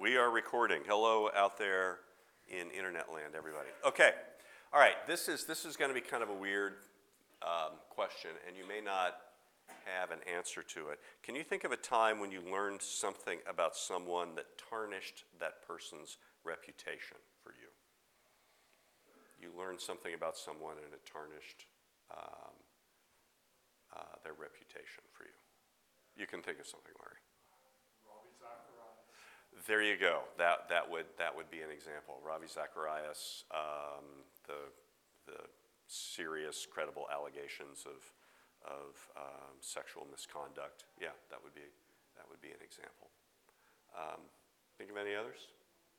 We are recording. Hello out there in internet land, everybody. Okay. All right. This is going to be kind of a weird question, and you may not have an answer to it. Can you think of a time when you learned something about someone that tarnished that person's reputation for you? You learned something about someone and it tarnished their reputation for you. You can think of something, Larry. Ravi Zacharias. There you go. That would be an example. Ravi Zacharias, the serious, credible allegations of sexual misconduct. Yeah, that would be an example. Think of any others?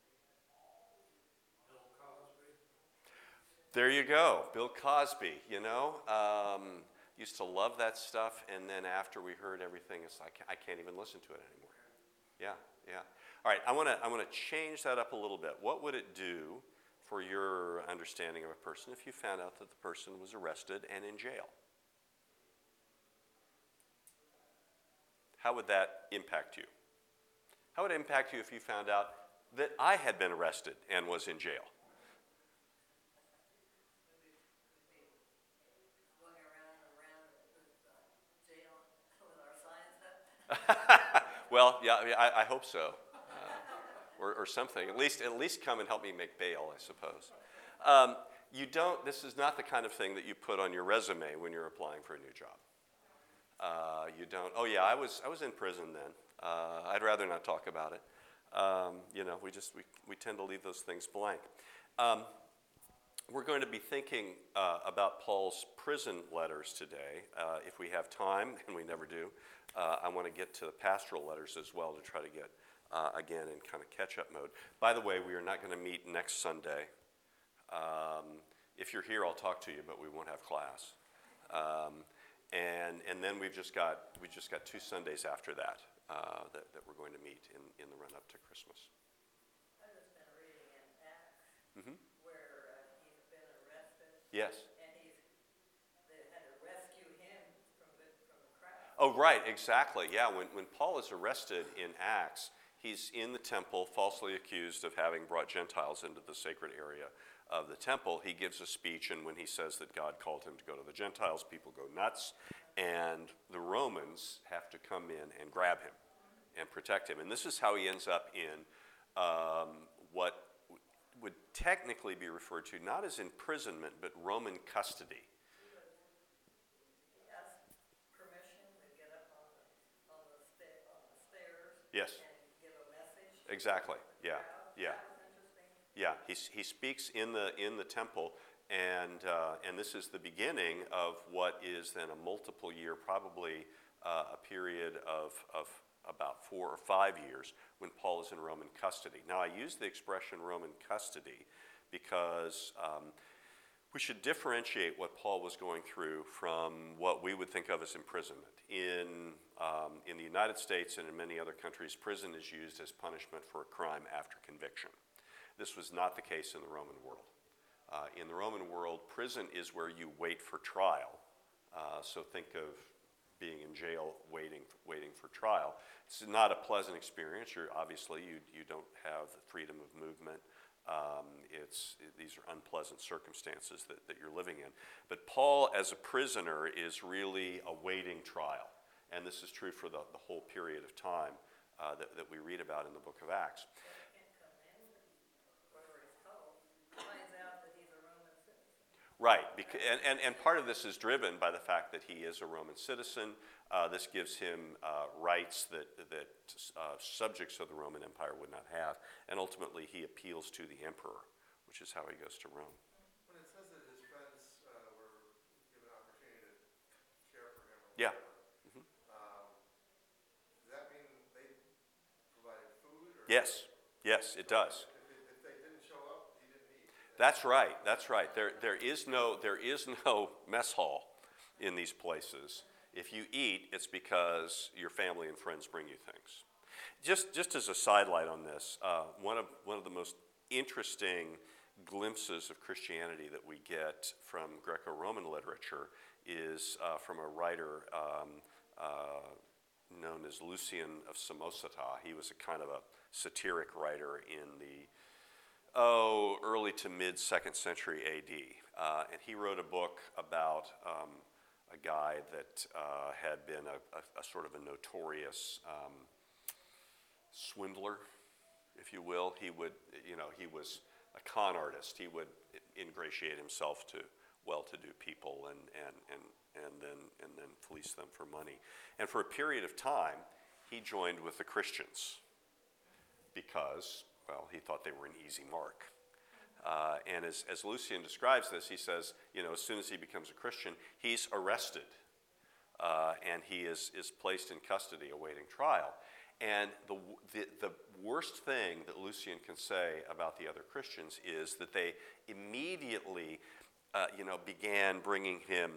Bill Cosby. There you go, Bill Cosby. Used to love that stuff, and then after we heard everything, it's like I can't even listen to it anymore. Yeah. All right, I want to change that up a little bit. What would it do for your understanding of a person if you found out that the person was arrested and in jail? How would that impact you? How would it impact you if you found out that I had been arrested and was in jail? Well, yeah, I hope so, or something. At least come and help me make bail, I suppose. You don't. This is not the kind of thing that you put on your resume when you're applying for a new job. You don't. Oh yeah, I was in prison then. I'd rather not talk about it. We tend to leave those things blank. We're going to be thinking about Paul's prison letters today. If we have time, and we never do, I want to get to the pastoral letters as well to try to get, again, in kind of catch-up mode. By the way, we are not going to meet next Sunday. If you're here, I'll talk to you, but we won't have class. And then we just got 2 Sundays after that that we're going to meet in the run-up to Christmas. I've just been reading in Acts where he's been arrested. Yes. And they had to rescue him from the crowd. Oh, right, exactly. Yeah, when Paul is arrested in Acts, he's in the temple, falsely accused of having brought Gentiles into the sacred area of the temple. He gives a speech, and when he says that God called him to go to the Gentiles, people go nuts, and the Romans have to come in and grab him and protect him. And this is how he ends up in what would technically be referred to not as imprisonment, but Roman custody. He asked permission to get up on the stairs. Yes. And give a message. Exactly. Yeah. That was interesting. Yeah, he speaks in the temple, and this is the beginning of what is then a multiple year, probably a period of about 4 or 5 years when Paul is in Roman custody. Now, I use the expression Roman custody because we should differentiate what Paul was going through from what we would think of as imprisonment. In the United States and in many other countries, prison is used as punishment for a crime after conviction. This was not the case in the Roman world. In the Roman world, prison is where you wait for trial. So think of being in jail waiting for trial. It's not a pleasant experience. Obviously, you don't have the freedom of movement. These are unpleasant circumstances that you're living in. But Paul, as a prisoner, is really awaiting trial. And this is true for the whole period of time that we read about in the book of Acts. Right, and part of this is driven by the fact that he is a Roman citizen. This gives him rights that subjects of the Roman Empire would not have, and ultimately he appeals to the emperor, which is how he goes to Rome. When it says that his friends were given an opportunity to care for him, Yeah. Does that mean they provided food? Or Yes, it does. If they didn't show up, he didn't eat. That's right. There is no mess hall in these places. If you eat, it's because your family and friends bring you things. Just as a sidelight on this, one of the most interesting glimpses of Christianity that we get from Greco-Roman literature is from a writer known as Lucian of Samosata. He was a kind of satiric writer in the early to mid 2nd century AD. And he wrote a book about a guy that had been a sort of a notorious swindler, if you will. He was a con artist. He would ingratiate himself to well-to-do people and then fleece them for money. And for a period of time, he joined with the Christians because, well, he thought they were an easy mark. And as Lucian describes this, he says, as soon as he becomes a Christian, he's arrested and he is placed in custody awaiting trial. And the worst thing that Lucian can say about the other Christians is that they immediately, began bringing him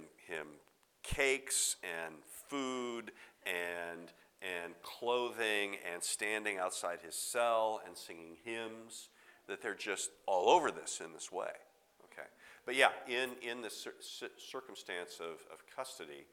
cakes and food and clothing and standing outside his cell and singing hymns. That they're just all over this in this way. Okay, but yeah, in the circumstance of custody,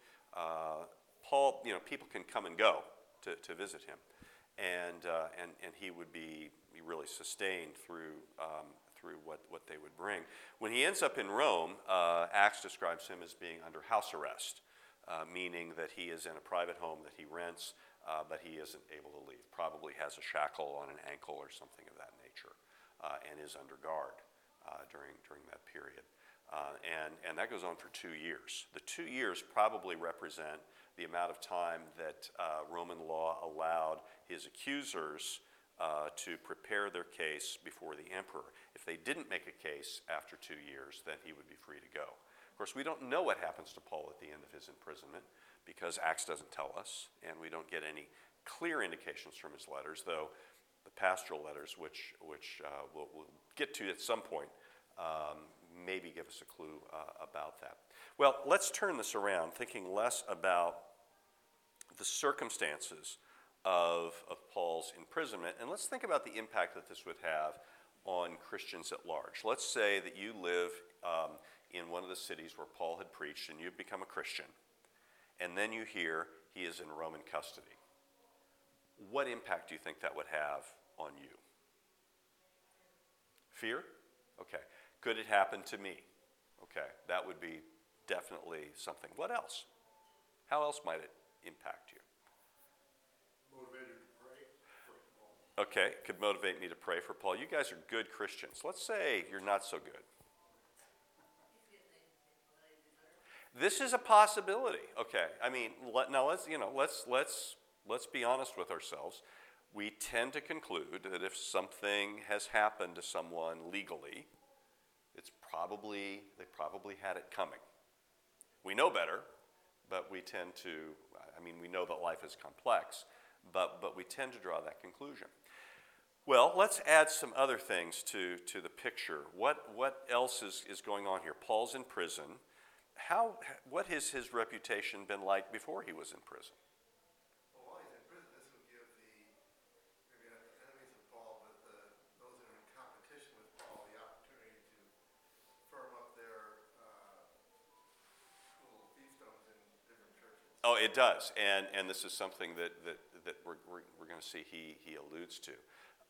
Paul, people can come and go to visit him, and he would be really sustained through what they would bring. When he ends up in Rome, Acts describes him as being under house arrest, meaning that he is in a private home that he rents, but he isn't able to leave. Probably has a shackle on an ankle or something of that nature, and is under guard during that period. And that goes on for 2 years. The 2 years probably represent the amount of time that Roman law allowed his accusers to prepare their case before the emperor. If they didn't make a case after 2 years, then he would be free to go. Of course, we don't know what happens to Paul at the end of his imprisonment because Acts doesn't tell us, and we don't get any clear indications from his letters, though the pastoral letters, which we'll get to at some point, maybe give us a clue about that. Well, let's turn this around, thinking less about the circumstances of Paul's imprisonment, and let's think about the impact that this would have on Christians at large. Let's say that you live in one of the cities where Paul had preached and you've become a Christian, and then you hear he is in Roman custody. What impact do you think that would have on you? Fear? Okay. Could it happen to me? Okay. That would be definitely something. What else? How else might it impact you? Motivated to pray for Paul. Okay. Could motivate me to pray for Paul. You guys are good Christians. Let's say you're not so good. This is a possibility. Okay. I mean, let's be honest with ourselves. We tend to conclude that if something has happened to someone legally, they probably had it coming. We know better, but we tend to, we know that life is complex, but we tend to draw that conclusion. Well, let's add some other things to the picture. What else is going on here? Paul's in prison. What has his reputation been like before he was in prison? Well, while he's in prison, this would give maybe not the enemies of Paul, but those that are in competition with Paul, the opportunity to firm up their little fiefdoms in different churches. Oh, it does, and this is something that we're going to see he alludes to.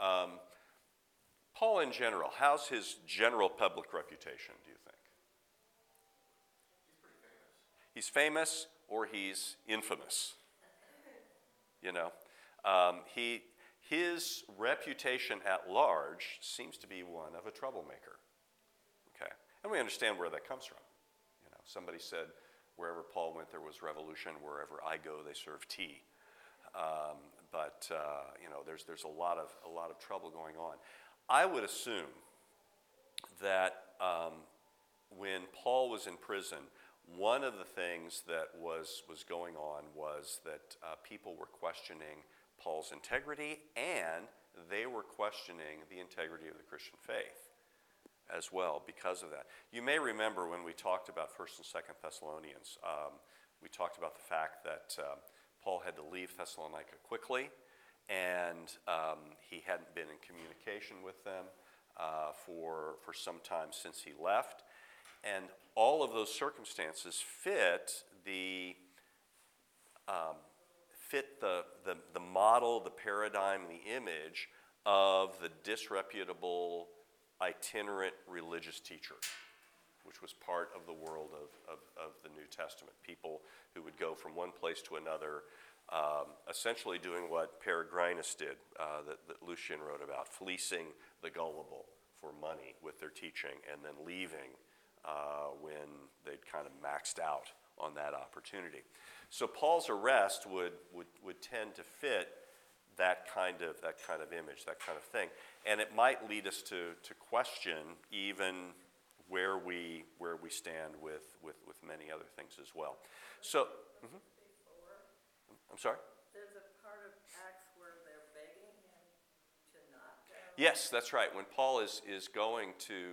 Paul in general, how's his general public reputation, do you think? He's famous or he's infamous. His reputation at large seems to be one of a troublemaker. Okay, and we understand where that comes from. Somebody said, wherever Paul went, there was revolution. Wherever I go, they serve tea. But there's a lot of trouble going on. I would assume that when Paul was in prison, one of the things that was going on was that people were questioning Paul's integrity, and they were questioning the integrity of the Christian faith as well because of that. You may remember when we talked about 1st and 2nd Thessalonians, we talked about the fact that Paul had to leave Thessalonica quickly, and he hadn't been in communication with them for some time since he left. And all of those circumstances fit the model, the paradigm, the image of the disreputable itinerant religious teacher, which was part of the world of the New Testament. People who would go from one place to another, essentially doing what Peregrinus did, that Lucian wrote about, fleecing the gullible for money with their teaching and then leaving when they'd kind of maxed out on that opportunity. So Paul's arrest would tend to fit that kind of image, that kind of thing. And it might lead us to question even where we stand with many other things as well. So, Before, I'm sorry? there's a part of Acts where they're begging him to not go. Yes, that's right. When Paul is going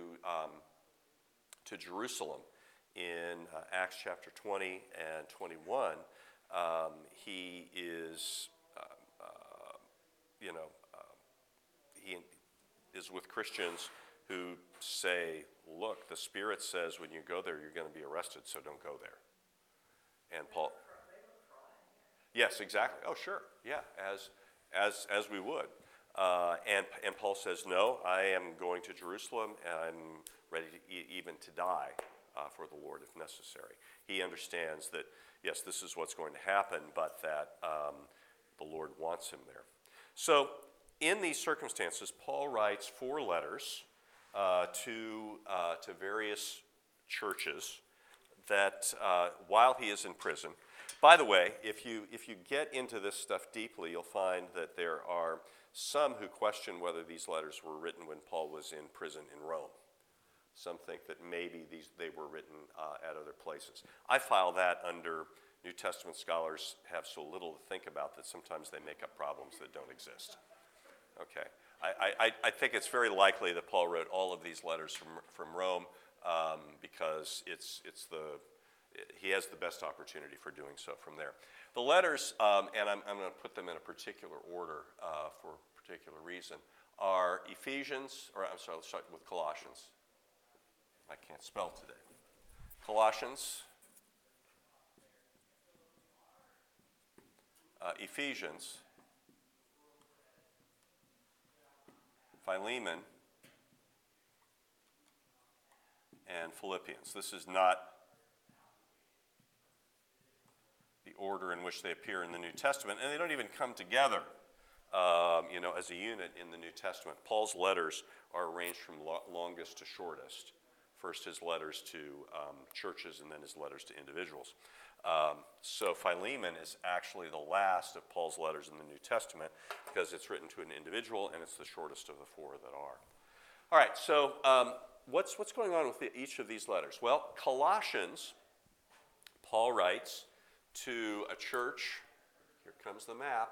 to Jerusalem in Acts chapter 20 and 21, he is, he is with Christians who say, look, the Spirit says when you go there, you're going to be arrested, so don't go there. And Paul... Yes, exactly. Oh, sure. Yeah, as we would. And Paul says, no, I am going to Jerusalem, and I'm ready even to die for the Lord if necessary. He understands that, yes, this is what's going to happen, but that the Lord wants him there. So in these circumstances, Paul writes 4 letters to various churches that while he is in prison. By the way, if you get into this stuff deeply, you'll find that there are some who question whether these letters were written when Paul was in prison in Rome. Some think that maybe they were written at other places. I file that under New Testament scholars have so little to think about that sometimes they make up problems that don't exist. Okay, I think it's very likely that Paul wrote all of these letters from Rome because he has the best opportunity for doing so from there. The letters, and I'm going to put them in a particular order for a particular reason, are Ephesians, or I'm sorry, let's start with Colossians. I can't spell today. Colossians, Ephesians, Philemon, and Philippians. This is not the order in which they appear in the New Testament, and they don't even come together, as a unit in the New Testament. Paul's letters are arranged from longest to shortest. First his letters to churches, and then his letters to individuals. So Philemon is actually the last of Paul's letters in the New Testament because it's written to an individual, and it's the shortest of the 4 that are. All right, so what's going on with each of these letters? Well, Colossians, Paul writes to a church. Here comes the map.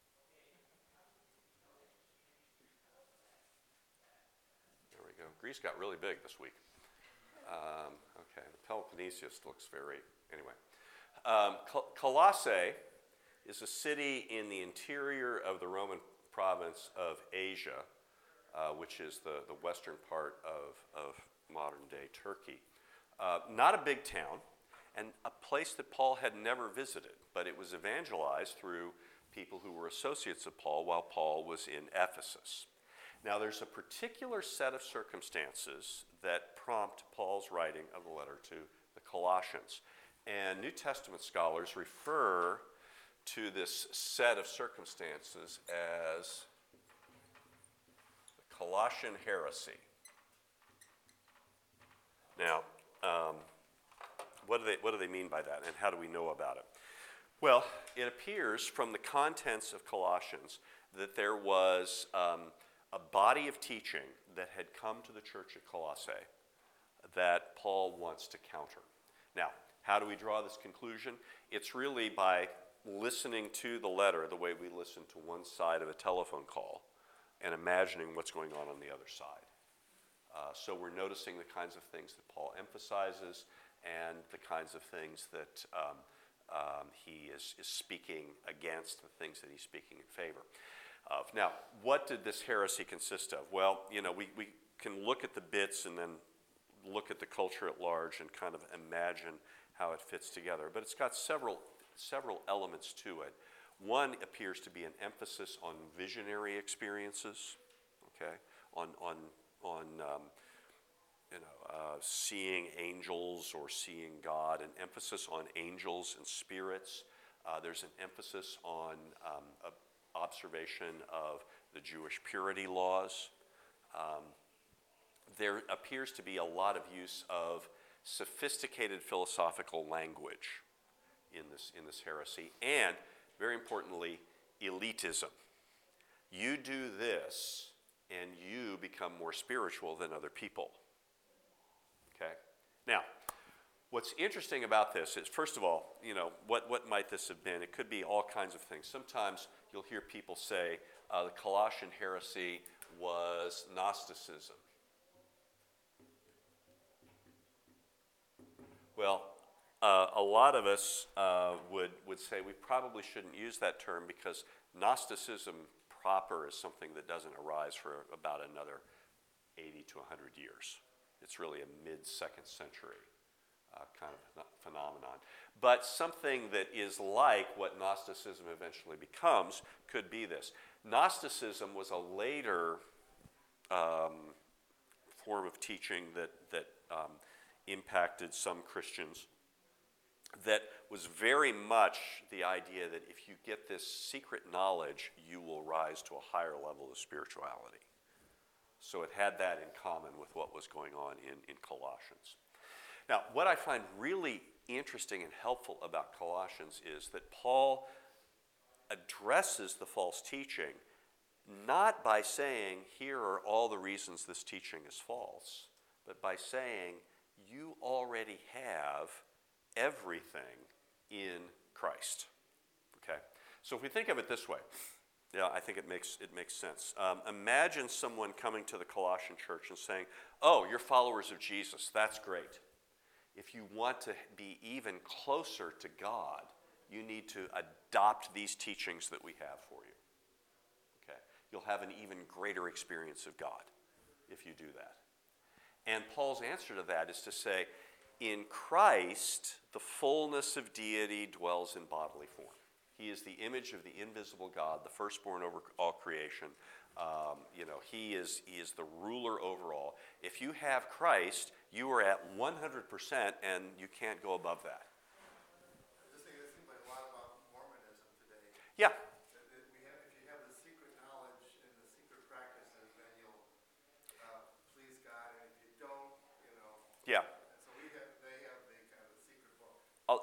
There we go. Greece got really big this week. Okay, the Peloponnesus looks anyway. Colossae is a city in the interior of the Roman province of Asia, which is the western part of modern-day Turkey. Not a big town, and a place that Paul had never visited, but it was evangelized through people who were associates of Paul while Paul was in Ephesus. Now, there's a particular set of circumstances that prompt Paul's writing of the letter to the Colossians. And New Testament scholars refer to this set of circumstances as the Colossian heresy. Now, what do they mean by that, and how do we know about it? Well, it appears from the contents of Colossians that there was a body of teaching that had come to the church at Colossae that Paul wants to counter. Now, how do we draw this conclusion? It's really by listening to the letter the way we listen to one side of a telephone call and imagining what's going on the other side. So we're noticing the kinds of things that Paul emphasizes and the kinds of things that he is speaking against, the things that he's speaking in favor of. Now, what did this heresy consist of? Well, we can look at the bits and then look at the culture at large and kind of imagine how it fits together. But it's got several elements to it. One appears to be an emphasis on visionary experiences. okay, on seeing angels or seeing God, an emphasis on angels and spirits. There's an emphasis on observation of the Jewish purity laws. There appears to be a lot of use of sophisticated philosophical language in this heresy, and very importantly, elitism. You do this, and you become more spiritual than other people. Okay? Now, what's interesting about this is, first of all, what might this have been? It could be all kinds of things. Sometimes you'll hear people say the Colossian heresy was Gnosticism. Well, a lot of us would say we probably shouldn't use that term because Gnosticism proper is something that doesn't arise for about another 80 to 100 years. It's really a mid-second century kind of phenomenon. But something that is like what Gnosticism eventually becomes could be this. Gnosticism was a later form of teaching that impacted some Christians, that was very much the idea that if you get this secret knowledge, you will rise to a higher level of spirituality. So it had that in common with what was going on in Colossians. Now, what I find really interesting and helpful about Colossians is that Paul addresses the false teaching not by saying, here are all the reasons this teaching is false, but by saying, you already have everything in Christ. Okay? So if we think of it this way, I think it makes sense. Imagine someone coming to the Colossian church and saying, oh, you're followers of Jesus, that's great. If you want to be even closer to God, you need to adopt these teachings that we have for you. Okay? You'll have an even greater experience of God if you do that. And Paul's answer to that is to say, in Christ, the fullness of deity dwells in bodily form. He is the image of the invisible God, the firstborn over all creation. He is the ruler over all. If you have Christ, you are at 100%, and you can't go above that. I just think it seems like a lot about Mormonism today. Yeah. If you have the secret knowledge and the secret practices, then you'll please God, and if you don't, Yeah. So they have the kind of the secret book.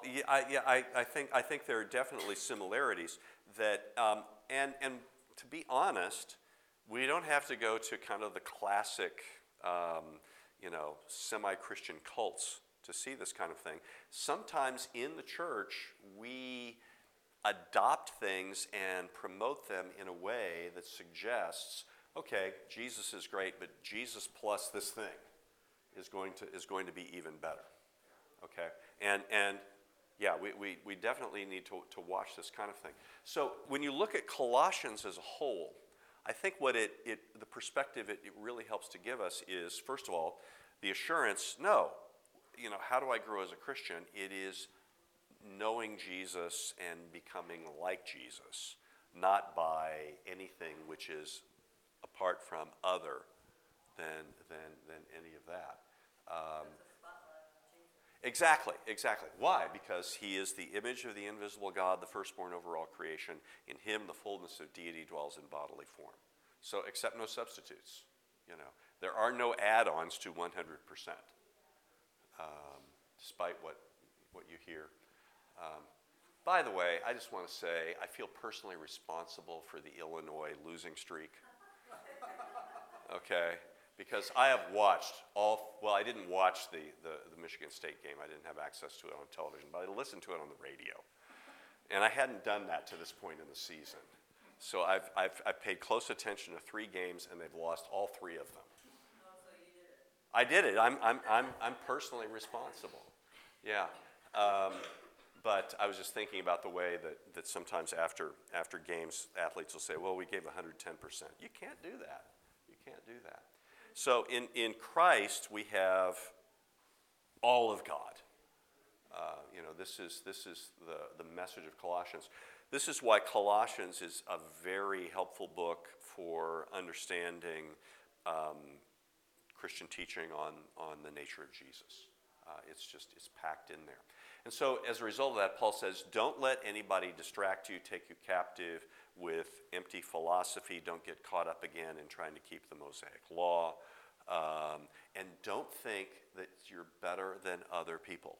I think there are definitely similarities that, and to be honest, we don't have to go to kind of the classic, semi-Christian cults to see this kind of thing. Sometimes in the church, we adopt things and promote them in a way that suggests, okay, Jesus is great, but Jesus plus this thing is going to be even better. Okay, and we definitely need to watch this kind of thing. So when you look at Colossians as a whole, I think what the perspective it really helps to give us is, first of all, the assurance, how do I grow as a Christian? It is knowing Jesus and becoming like Jesus, not by anything which is apart from other than any of that. Exactly. Why? Because he is the image of the invisible God, the firstborn over all creation. In him, the fullness of deity dwells in bodily form. So, accept no substitutes. There are no add-ons to 100%, despite what you hear. By the way, I just want to say I feel personally responsible for the Illinois losing streak. Okay. Because I have watched I didn't watch the Michigan State game. I didn't have access to it on television, but I listened to it on the radio. And I hadn't done that to this point in the season. So I've paid close attention to 3 games, and they've lost all 3 of them. Oh, so you did it. I did it. I'm personally responsible. Yeah. But I was just thinking about the way that sometimes after games, athletes will say, well, we gave 110%. You can't do that. You can't do that. So in Christ, we have all of God. This is the message of Colossians. This is why Colossians is a very helpful book for understanding Christian teaching on the nature of Jesus. It's packed in there. And so as a result of that, Paul says, don't let anybody distract you, take you captive with empty philosophy. Don't get caught up again in trying to keep the Mosaic law. And don't think that you're better than other people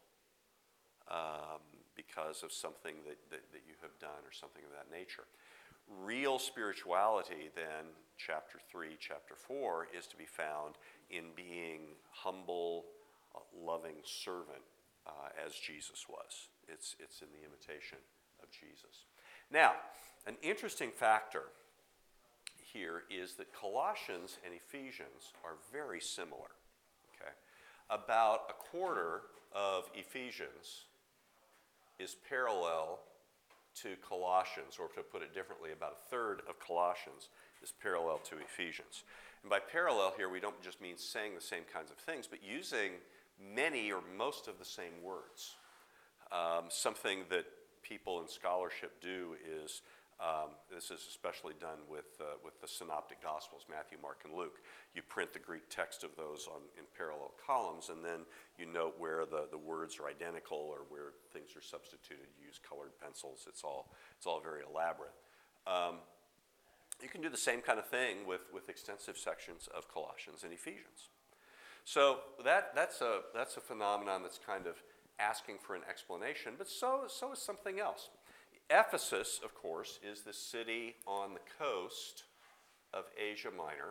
because of something that you have done or something of that nature. Real spirituality, then, chapter 3, chapter 4, is to be found in being humble, loving servant as Jesus was. It's in the imitation of Jesus. Now, an interesting factor here is that Colossians and Ephesians are very similar. Okay? About a quarter of Ephesians is parallel to Colossians, or to put it differently, about a third of Colossians is parallel to Ephesians. And by parallel here, we don't just mean saying the same kinds of things, but using many or most of the same words. Something that people in scholarship do is, this is especially done with the synoptic gospels, Matthew, Mark, and Luke. You print the Greek text of those in parallel columns, and then you note where the words are identical or where things are substituted. You use colored pencils. It's all very elaborate. You can do the same kind of thing with extensive sections of Colossians and Ephesians. So that's a phenomenon that's kind of asking for an explanation, but so is something else. Ephesus, of course, is the city on the coast of Asia Minor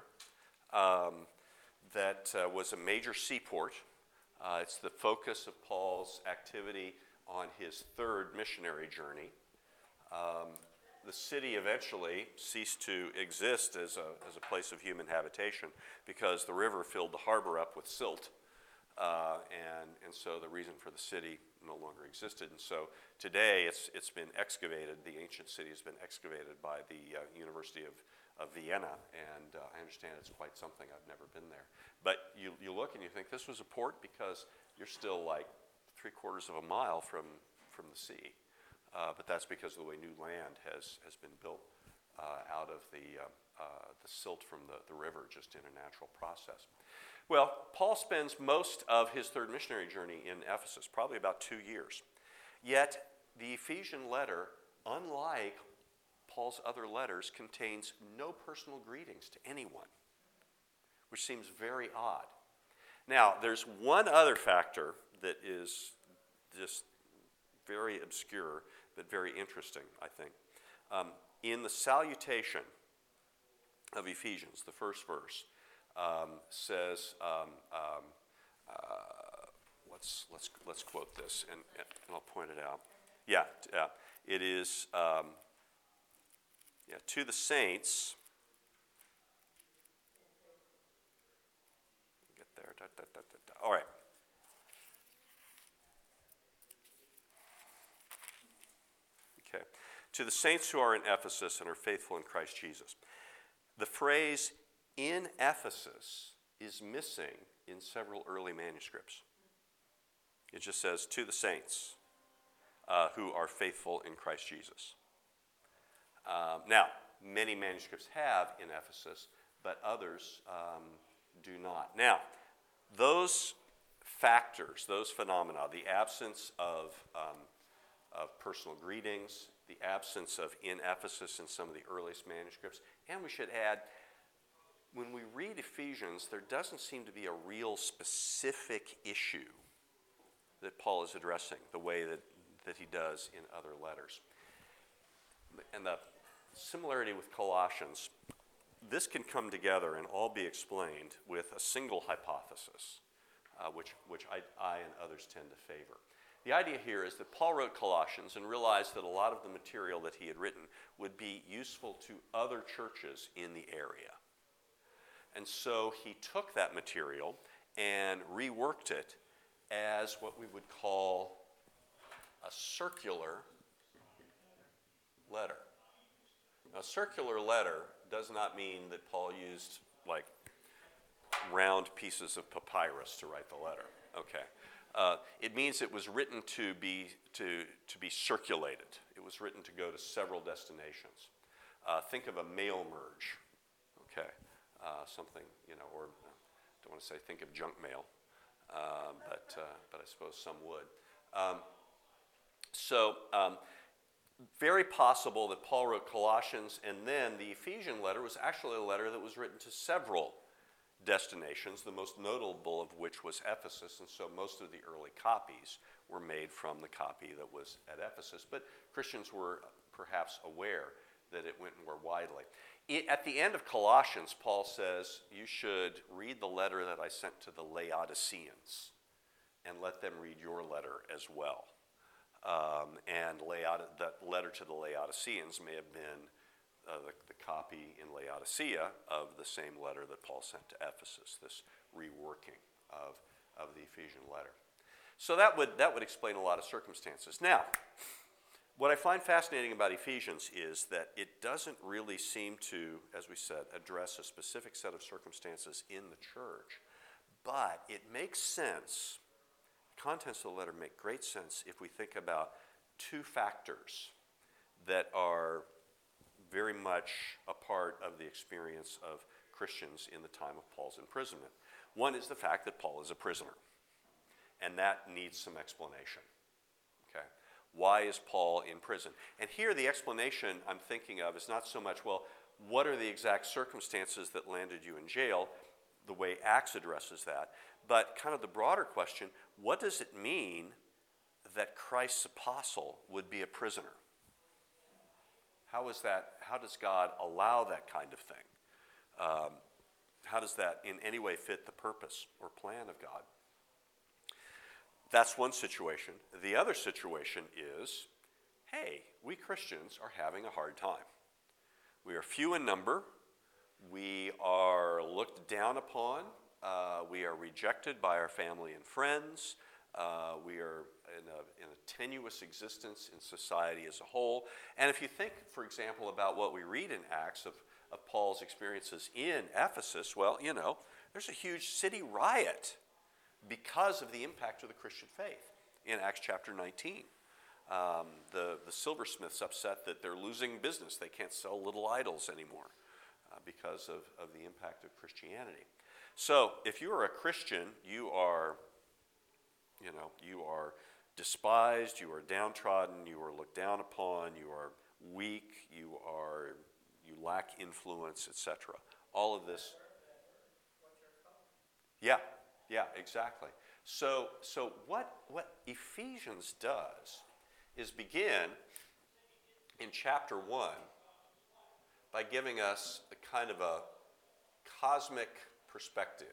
that was a major seaport. It's the focus of Paul's activity on his third missionary journey. The city eventually ceased to exist as a place of human habitation because the river filled the harbor up with silt. And so the reason for the city no longer existed. And so today it's been excavated. The ancient city has been excavated by the University of Vienna. And I understand it's quite something. I've never been there. But you look and you think this was a port because you're still like 3/4 of a mile from the sea. But that's because of the way new land has been built out of the silt from the river just in a natural process. Well, Paul spends most of his third missionary journey in Ephesus, probably about 2 years. Yet the Ephesian letter, unlike Paul's other letters, contains no personal greetings to anyone, which seems very odd. Now, there's one other factor that is just very obscure, but very interesting, I think. In the salutation of Ephesians, the first verse says, let's quote this, and I'll point it out. Yeah, it is to the saints. Get there. All right. Okay. To the saints who are in Ephesus and are faithful in Christ Jesus. The phrase "in Ephesus" is missing in several early manuscripts. It just says, to the saints who are faithful in Christ Jesus. Now, many manuscripts have in Ephesus, but others do not. Now, those factors, those phenomena, the absence of personal greetings, the absence of in Ephesus in some of the earliest manuscripts, and we should add, when we read Ephesians, there doesn't seem to be a real specific issue that Paul is addressing the way that he does in other letters. And the similarity with Colossians, this can come together and all be explained with a single hypothesis, which I and others tend to favor. The idea here is that Paul wrote Colossians and realized that a lot of the material that he had written would be useful to other churches in the area. And so he took that material and reworked it as what we would call a circular letter. A circular letter does not mean that Paul used like round pieces of papyrus to write the letter. Okay. It means it was written to be circulated. It was written to go to several destinations. Think of a mail merge, okay? Something, or I don't want to say think of junk mail, but I suppose some would. Very possible that Paul wrote Colossians, and then the Ephesian letter was actually a letter that was written to several destinations, the most notable of which was Ephesus, and so most of the early copies were made from the copy that was at Ephesus. But Christians were perhaps aware that it went more widely. At the end of Colossians, Paul says, you should read the letter that I sent to the Laodiceans and let them read your letter as well. And that letter to the Laodiceans may have been the copy in Laodicea of the same letter that Paul sent to Ephesus, this reworking of the Ephesian letter. So that would explain a lot of circumstances. Now, what I find fascinating about Ephesians is that it doesn't really seem to, as we said, address a specific set of circumstances in the church, but it makes sense. Contents of the letter make great sense if we think about two factors that are very much a part of the experience of Christians in the time of Paul's imprisonment. One is the fact that Paul is a prisoner, and that needs some explanation. Okay? Why is Paul in prison? And here the explanation I'm thinking of is not so much, well, what are the exact circumstances that landed you in jail, the way Acts addresses that, but kind of the broader question, what does it mean that Christ's apostle would be a prisoner? How is that? How does God allow that kind of thing? How does that in any way fit the purpose or plan of God? That's one situation. The other situation is, hey, we Christians are having a hard time. We are few in number. We are looked down upon. We are rejected by our family and friends. We are in a tenuous existence in society as a whole. And if you think, for example, about what we read in Acts of Paul's experiences in Ephesus, well, there's a huge city riot because of the impact of the Christian faith in Acts chapter 19. The silversmiths upset that they're losing business. They can't sell little idols anymore because of the impact of Christianity. So if you are a Christian, you are despised, you are downtrodden, you are looked down upon, you are weak, you lack influence, etc. All of this. Yeah, exactly. So what Ephesians does is begin in chapter 1 by giving us a kind of a cosmic perspective.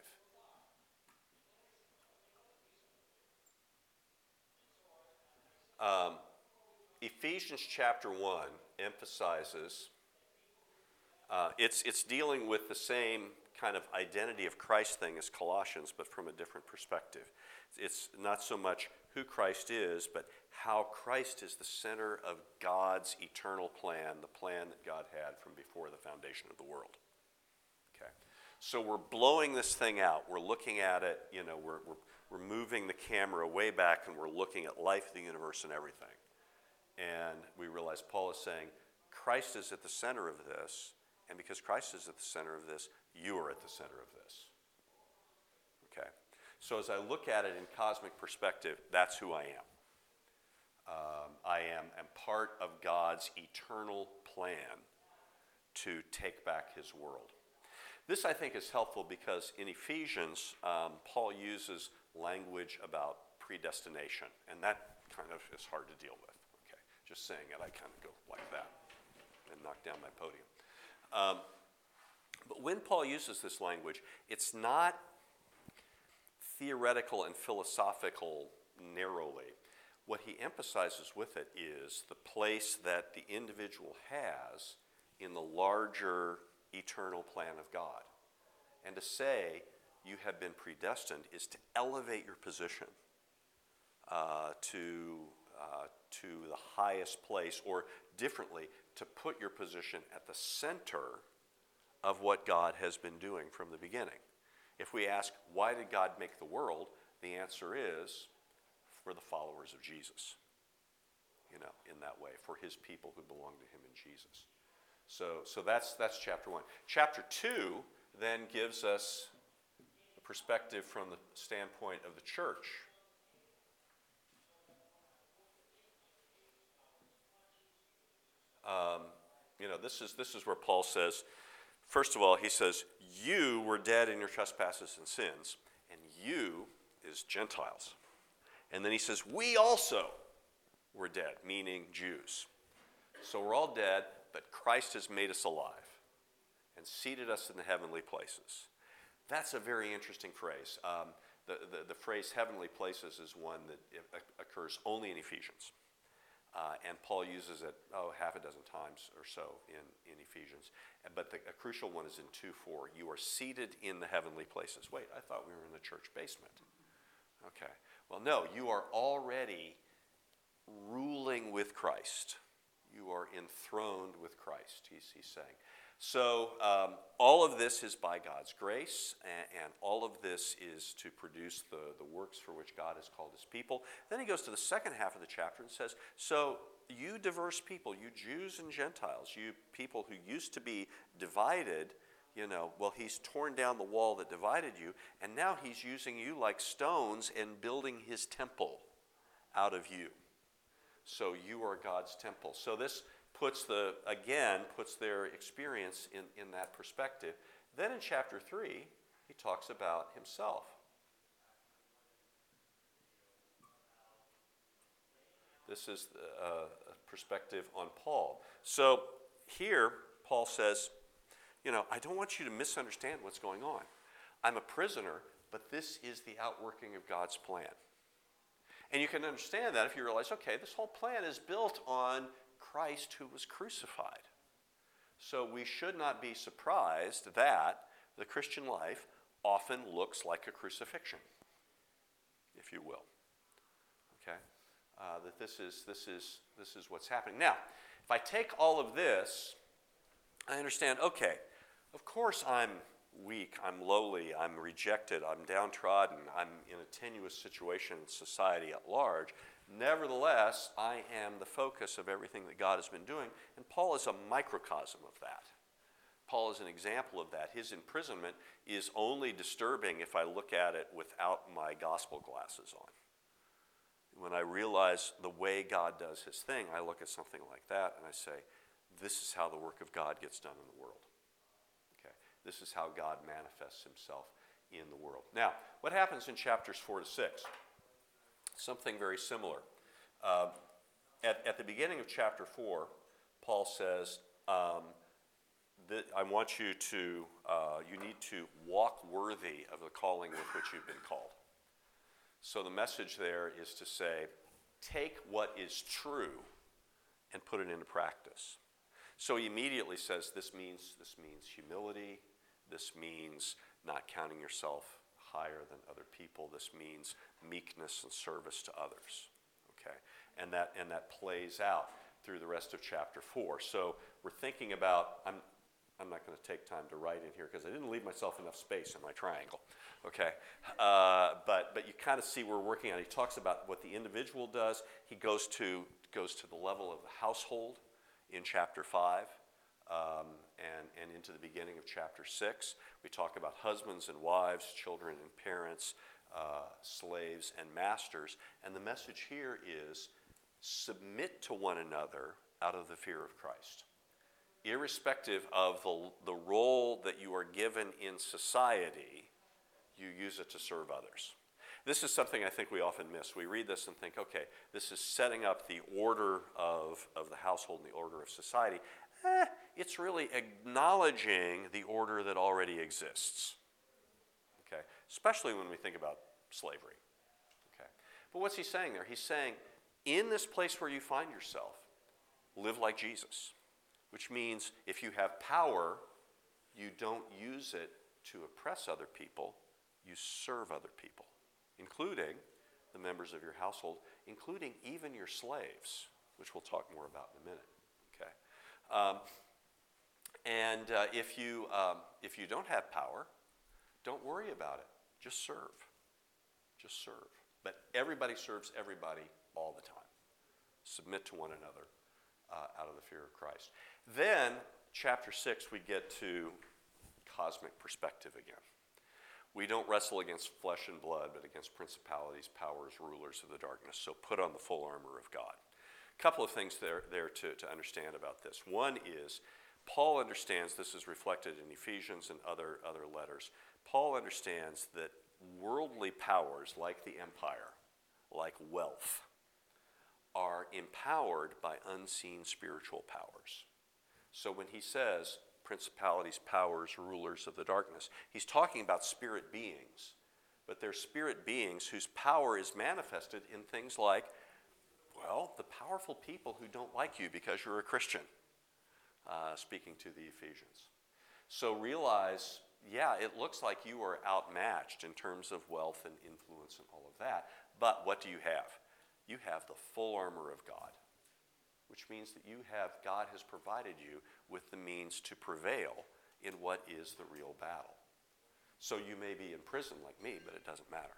Ephesians chapter 1 emphasizes it's dealing with the same kind of identity of Christ thing as Colossians, but from a different perspective. It's not so much who Christ is, but how Christ is the center of God's eternal plan, the plan that God had from before the foundation of the world. Okay, so we're blowing this thing out. We're looking at it. We're moving the camera way back, and we're looking at life, the universe, and everything. And we realize Paul is saying Christ is at the center of this, and because Christ is at the center of this, you are at the center of this. Okay? So as I look at it in cosmic perspective, that's who I am. I am part of God's eternal plan to take back his world. This, I think, is helpful because in Ephesians, Paul uses language about predestination, and that kind of is hard to deal with. Okay, just saying it, I kind of go like that and knock down my podium. But when Paul uses this language, it's not theoretical and philosophical narrowly. What he emphasizes with it is the place that the individual has in the larger eternal plan of God. And to say you have been predestined is to elevate your position to the highest place, or differently, to put your position at the center of what God has been doing from the beginning. If we ask, why did God make the world? The answer is We're the followers of Jesus, in that way, for his people who belong to him in Jesus. So that's chapter 1. Chapter 2 then gives us a perspective from the standpoint of the church. This is where Paul says, first of all, he says, you were dead in your trespasses and sins, and you is Gentiles. And then he says, we also were dead, meaning Jews. So we're all dead, but Christ has made us alive and seated us in the heavenly places. That's a very interesting phrase. The phrase heavenly places is one that occurs only in Ephesians. And Paul uses it, half a dozen times or so in Ephesians. But a crucial one is in 2:4. You are seated in the heavenly places. Wait, I thought we were in the church basement. Okay. Well, no, you are already ruling with Christ. You are enthroned with Christ, he's saying. So all of this is by God's grace, and all of this is to produce the works for which God has called his people. Then he goes to the second half of the chapter and says, so you diverse people, you Jews and Gentiles, you people who used to be divided, he's torn down the wall that divided you, and now he's using you like stones and building his temple out of you. So you are God's temple. So this puts their experience in that perspective. Then in chapter 3, he talks about himself. This is a perspective on Paul. So here, Paul says, I don't want you to misunderstand what's going on. I'm a prisoner, but this is the outworking of God's plan. And you can understand that if you realize, okay, this whole plan is built on Christ who was crucified. So we should not be surprised that the Christian life often looks like a crucifixion, if you will. Okay? That this is what's happening. Now, if I take all of this, I understand, okay, of course I'm weak, I'm lowly, I'm rejected, I'm downtrodden, I'm in a tenuous situation in society at large. Nevertheless, I am the focus of everything that God has been doing, and Paul is a microcosm of that. Paul is an example of that. His imprisonment is only disturbing if I look at it without my gospel glasses on. When I realize the way God does his thing, I look at something like that and I say, this is how the work of God gets done in the world. Okay? This is how God manifests himself in the world. Now, what happens in chapters 4 to 6? Something very similar. At the beginning of chapter 4, Paul says, that I want you need to walk worthy of the calling with which you've been called. So the message there is to say, take what is true and put it into practice. So he immediately says this means humility. This means not counting yourself higher than other people. This means meekness and service to others. Okay, and that plays out through the rest of chapter 4. So we're thinking about, I'm not going to take time to write in here because I didn't leave myself enough space in my triangle. Okay, but you kind of see we're working on it. He talks about what the individual does. He goes to the level of the household in chapter 5 and into the beginning of chapter 6. We talk about husbands and wives, children and parents, slaves and masters. And the message here is submit to one another out of the fear of Christ. Irrespective of the role that you are given in society, you use it to serve others. This is something I think we often miss. We read this and think, okay, this is setting up the order of the household and the order of society. It's really acknowledging the order that already exists. Okay, especially when we think about slavery. Okay, but what's he saying there? He's saying, in this place where you find yourself, live like Jesus. Which means if you have power, you don't use it to oppress other people, you serve other people, including the members of your household, including even your slaves, which we'll talk more about in a minute. Okay, if you don't have power, don't worry about it. Just serve. Just serve. But everybody serves everybody all the time. Submit to one another out of the fear of Christ. Then, chapter 6, we get to cosmic perspective again. We don't wrestle against flesh and blood, but against principalities, powers, rulers of the darkness. So put on the full armor of God. A couple of things there to understand about this. One is, Paul understands, this is reflected in Ephesians and other letters, Paul understands that worldly powers like the empire, like wealth, are empowered by unseen spiritual powers. So when he says principalities, powers, rulers of the darkness, he's talking about spirit beings, but they're spirit beings whose power is manifested in things like, well, the powerful people who don't like you because you're a Christian, speaking to the Ephesians. So realize, yeah, it looks like you are outmatched in terms of wealth and influence and all of that, but what do you have? You have the full armor of God, which means that God has provided you with the means to prevail in what is the real battle. So you may be in prison like me, but it doesn't matter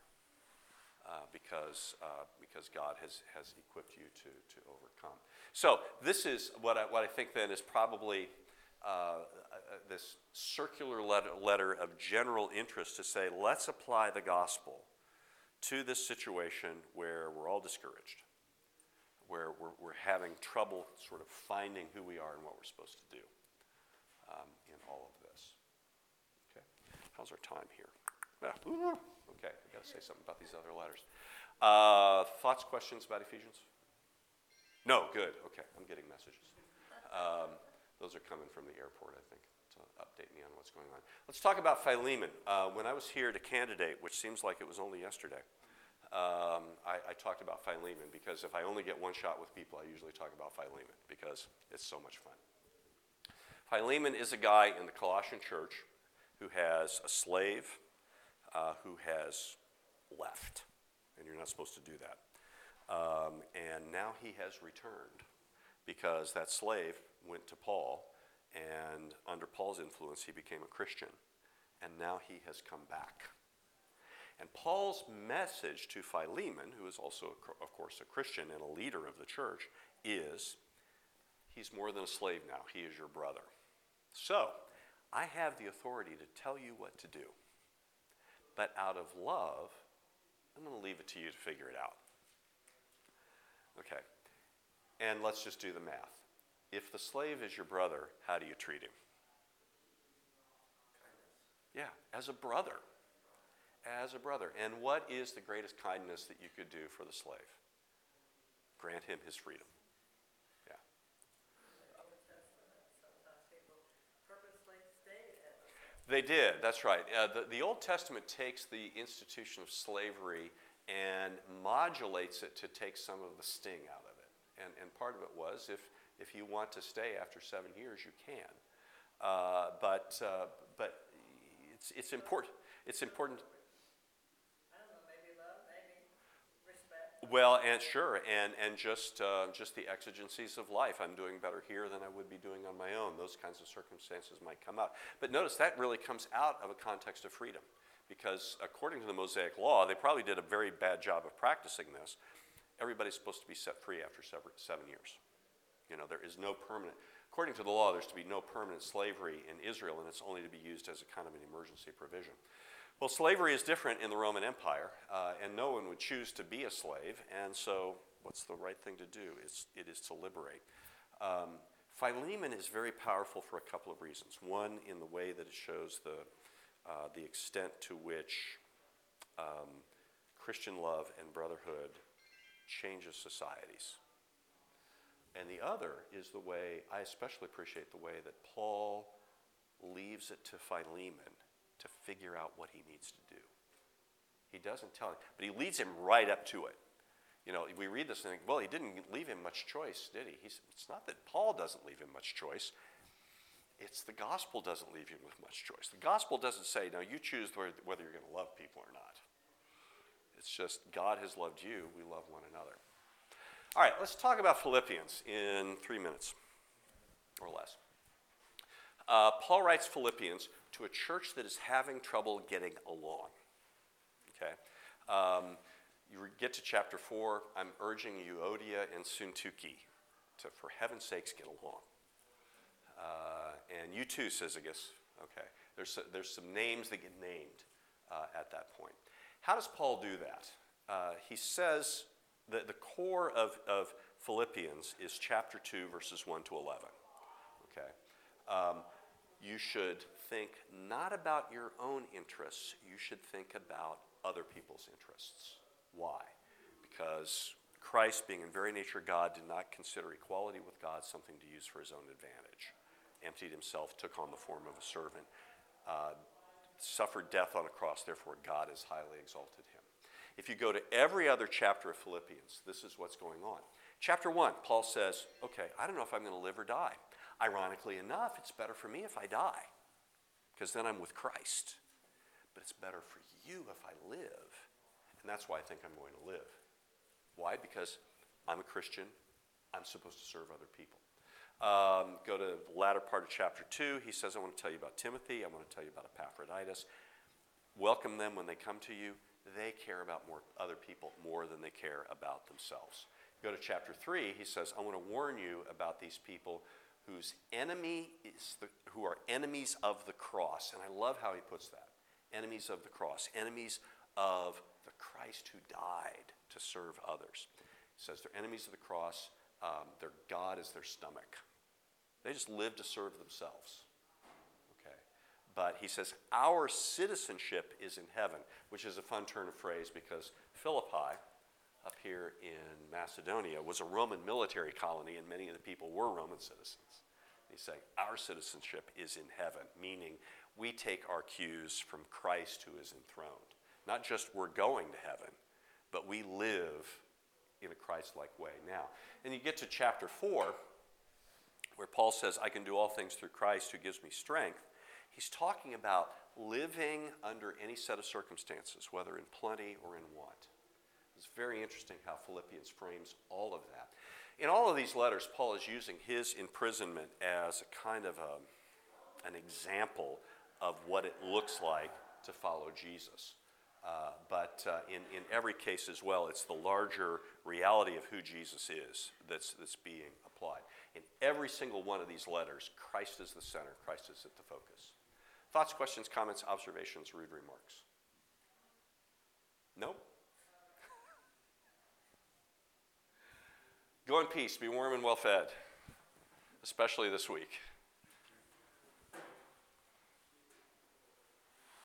because God has equipped you to overcome. So this is what I think then is probably this circular letter of general interest to say, let's apply the gospel to this situation where we're all discouraged, where we're having trouble sort of finding who we are and what we're supposed to do in all of this. Okay, how's our time here? Okay, I got to say something about these other letters. Thoughts, questions about Ephesians? No, good. Okay, I'm getting messages. Those are coming from the airport, I think, to update me on what's going on. Let's talk about Philemon. When I was here to candidate, which seems like it was only yesterday, I talked about Philemon because if I only get one shot with people, I usually talk about Philemon because it's so much fun. Philemon is a guy in the Colossian church who has a slave who has left, and you're not supposed to do that. And now he has returned because that slave went to Paul, and under Paul's influence, he became a Christian, and now he has come back. And Paul's message to Philemon, who is also, of course, a Christian and a leader of the church, is he's more than a slave now. He is your brother. So, I have the authority to tell you what to do. But out of love, I'm going to leave it to you to figure it out. Okay. And let's just do the math. If the slave is your brother, how do you treat him? Yeah, as a brother. As a brother. And what is the greatest kindness that you could do for the slave? Grant him his freedom. Yeah. Sometimes people purposely stay at the They did, that's right. The Old Testament takes the institution of slavery and modulates it to take some of the sting out of it. And part of it was, if you want to stay after 7 years, you can. But it's important. It's important. I don't know, maybe love, maybe respect. Well, and sure, and just the exigencies of life. I'm doing better here than I would be doing on my own. Those kinds of circumstances might come up. But notice that really comes out of a context of freedom, because according to the Mosaic Law, they probably did a very bad job of practicing this. Everybody's supposed to be set free after 7 years. You know, there is no permanent. According to the law, there's to be no permanent slavery in Israel, and it's only to be used as a kind of an emergency provision. Well, slavery is different in the Roman Empire, and no one would choose to be a slave, and so what's the right thing to do? It is to liberate. Philemon is very powerful for a couple of reasons. One, in the way that it shows the extent to which Christian love and brotherhood changes societies. And the other is the way, I especially appreciate the way that Paul leaves it to Philemon to figure out what he needs to do. He doesn't tell him, but he leads him right up to it. You know, we read this and think, well, he didn't leave him much choice, did he? It's not that Paul doesn't leave him much choice. It's the gospel doesn't leave you with much choice. The gospel doesn't say, now you choose whether you're going to love people or not. It's just God has loved you, we love one another. All right, let's talk about Philippians in 3 minutes or less. Paul writes Philippians to a church that is having trouble getting along. Okay, get to chapter 4, I'm urging Euodia and Syntyche to, for heaven's sakes, get along. And you too, Syzygus. Okay, there's some names that get named at that point. How does Paul do that? He says that the core of Philippians is chapter 2, verses 1 to 11. Okay, you should think not about your own interests. You should think about other people's interests. Why? Because Christ, being in very nature God, did not consider equality with God something to use for his own advantage. Emptied himself, took on the form of a servant, suffered death on a cross, therefore God has highly exalted him. If you go to every other chapter of Philippians, this is what's going on. Chapter 1, Paul says, okay, I don't know if I'm going to live or die. Ironically enough, it's better for me if I die, because then I'm with Christ. But it's better for you if I live. And that's why I think I'm going to live. Why? Because I'm a Christian. I'm supposed to serve other people. Go to the latter part of chapter 2. He says, I want to tell you about Timothy. I want to tell you about Epaphroditus. Welcome them when they come to you. They care about other people more than they care about themselves. Go to chapter 3. He says, I want to warn you about these people who are enemies of the cross. And I love how he puts that. Enemies of the cross. Enemies of the Christ who died to serve others. He says they're enemies of the cross. Their God is their stomach. They just live to serve themselves. Okay. But he says our citizenship is in heaven, which is a fun turn of phrase because Philippi, up here in Macedonia, was a Roman military colony, and many of the people were Roman citizens. He's saying our citizenship is in heaven, meaning we take our cues from Christ who is enthroned. Not just we're going to heaven, but we live in a Christ-like way now. And you get to chapter 4, where Paul says, I can do all things through Christ who gives me strength. He's talking about living under any set of circumstances, whether in plenty or in want. It's very interesting how Philippians frames all of that. In all of these letters, Paul is using his imprisonment as a kind of an example of what it looks like to follow Jesus. But in every case as well, it's the larger reality of who Jesus is that's being applied. In every single one of these letters, Christ is the center. Christ is at the focus. Thoughts, questions, comments, observations, rude remarks? Nope? Go in peace. Be warm and well fed, especially this week.